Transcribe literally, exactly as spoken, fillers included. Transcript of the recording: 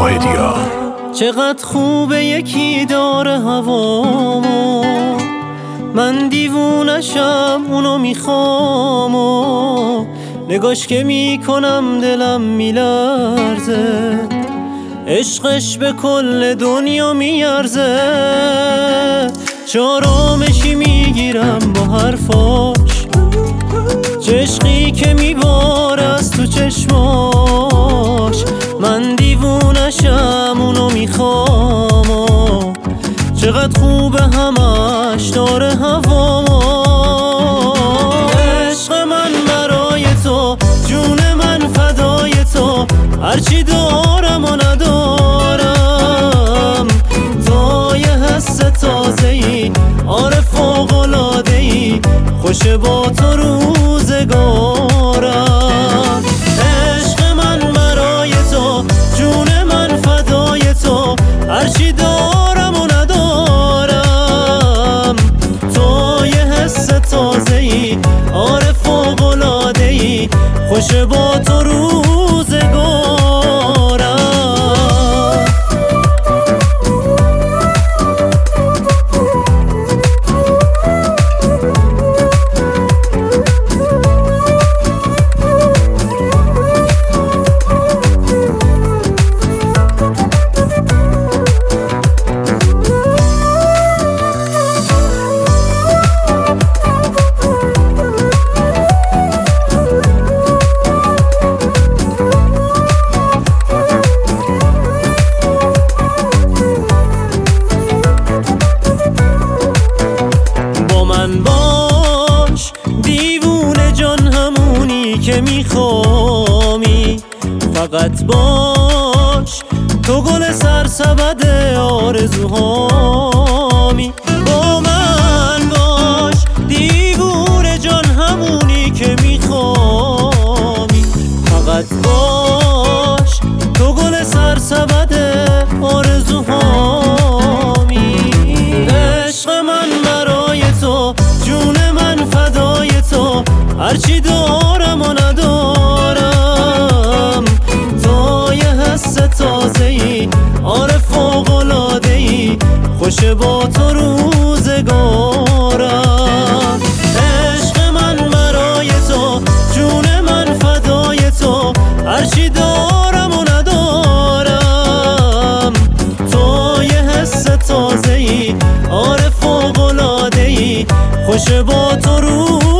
واحدی‌ها. چقدر خوبه یکی داره هوامو، من دیوونشم اونو میخوام و نگاش که میکنم دلم میلرزه، عشقش به کل دنیا میارزه. چارامشی میگیرم با حرفاش، چشقی که میباره از تو چشماش، من دیوونشم اونو میخوام و چقدر خوبه همش داره هوامو. عشق من برای تو، جون من فدای تو، هرچی دارم و ندارم، تو یه حس تازه‌ای، آره فوق‌العاده‌ای، خوشه با تو روزگارم. عشق من برای تو، جون من فدای تو، هرچی دارم و ندارم، تو یه حس تازه‌ای، آره فوق‌العاده‌ای، خوشه با تو روزگارم. باش دیوونه جان همونی که میخوامی، فقط باش تو گل سرسبد آرزوهامی. با من باش دیوونه جان همونی که میخوامی، فقط باش تو گل سرسبد آرزوهامی. عشق من برای تو، جون من فدای تو، هرچی دارم و ندارم، تو یه حس تازه‌ای، آره فوق‌العاده‌ای، خوشه با تو روزگارم. عشق من برای تو، جون من فدای تو، هرچی دارم و ندارم، تو یه حس تازه‌ای، آره فوق‌العاده‌ای، خوشه با تو رو